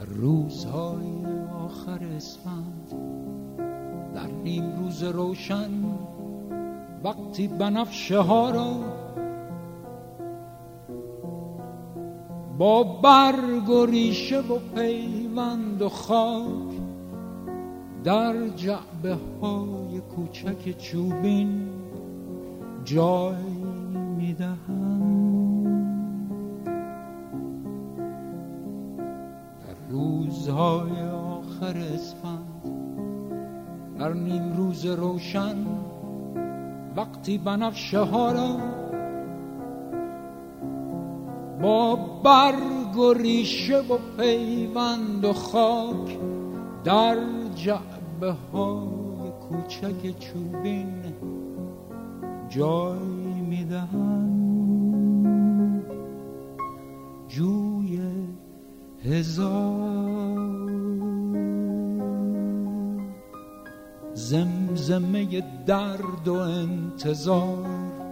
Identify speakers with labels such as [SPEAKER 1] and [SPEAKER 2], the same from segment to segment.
[SPEAKER 1] روزهای آخر اسفند، در نیم روز روشن، وقتی بنفشه ها را با برگ و ریشه و پیوند و خاک در جعبه های کوچک چوبین جای میدهند. در روزهای آخر اسفند، در نیم روز روشن، وقتی بنفشه ها را با برگ و ریشه و پیوند و خاک در جعبه های کوچک چوبین جای میدهند. جوی هزار زمزمه درد و انتظار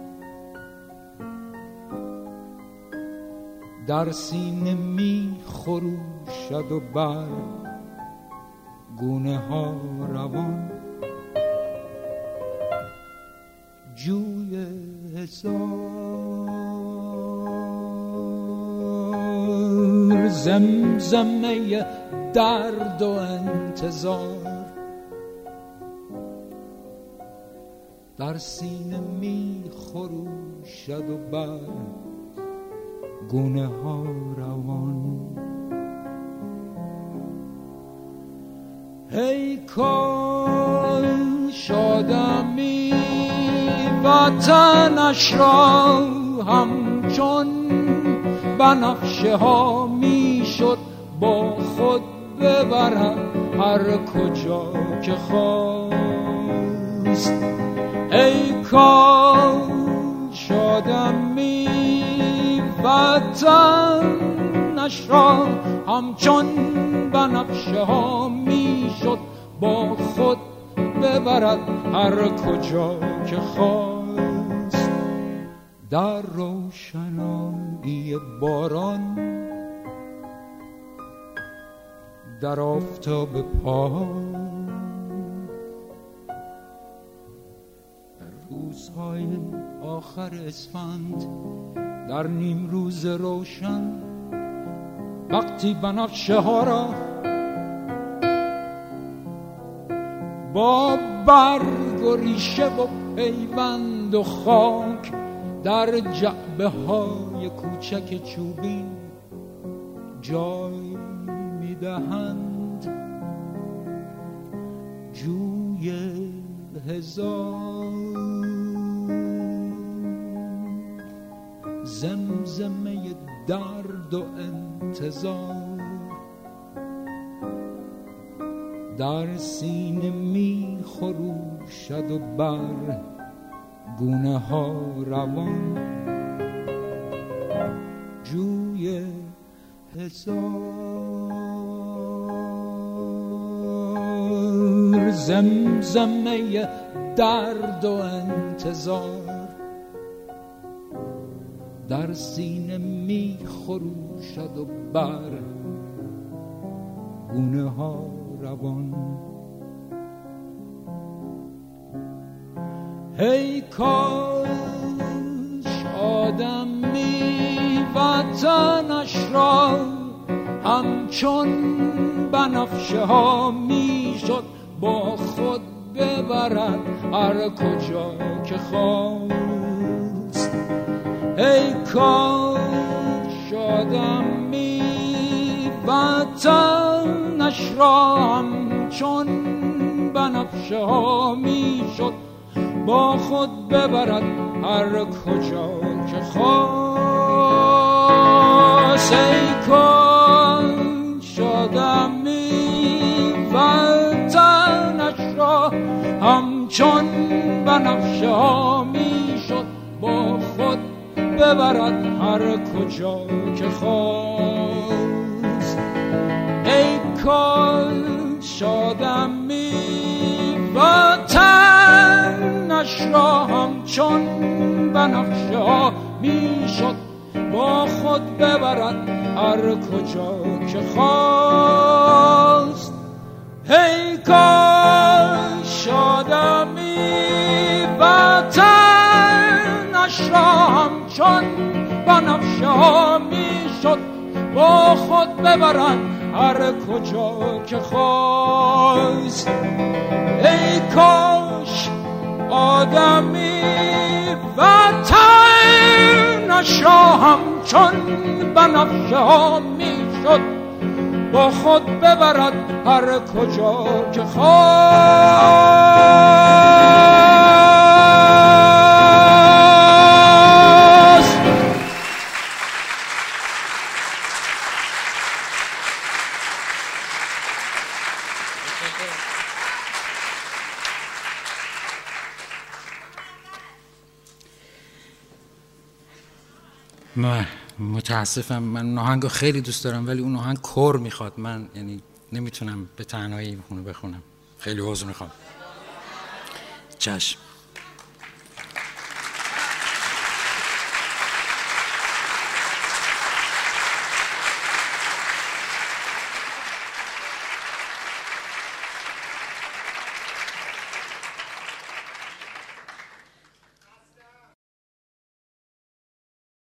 [SPEAKER 1] در سینه می خروشد و بر گونه ها روان. جوی هزار زمزمه درد و انتظار در سینه می خروشد و بر گونه ها روان. ای کاش آدمی وطنش را همچون بنفشه ها می شد با خود ببرد هر کجا که خواست. ای کاش آدمی وطنش را همچون بنفشه ها می شد با خود ببرد هر کجا که خواست. در روشنایی باران، در آفتاب پاک، در روزهای آخر اسفند، در نیم روز روشن، وقتی بنفشه ها را با برگ و ریشه و پیوند و خاک در جعبه های کوچک چوبین جای میدهند. جوی هزار زمزمه درد و انتظار در سینه می خروشد و بر گونه ها روان. جوی هزار زمزمه درد و انتظار در سینه می خروشد و بر گونه ها روان. ای کاش آدمی وطنش را همچون بنفشه ها می شد با خود ببرد هر کجا که خواست. ای کاش آدمی وطنش را همچون بنفشه ها می شد با خود ببرد هر کجا که خواست. ای کاش آدمی وطنش را همچون بنفشه ها می شد با خود ببرد هر کجا که خواست. ای کاش آدمی وطنش را همچون بنفشه ها می شد با خود ببرد هر کجا که خواست. ای کاش آدمی وطنش را همچون بنفشه میشد با خود ببرن هر کجا که خواست. ای کاش آدمی وطنش را همچون بنفشه میشد با خود ببرد هر کجا که خواست.
[SPEAKER 2] متاسفم، من اون آهنگو خیلی دوست دارم ولی اون آهنگ کور میخواد، من یعنی نمیتونم به تنهایی اونو بخونم، خیلی عذر میخوام. چشم.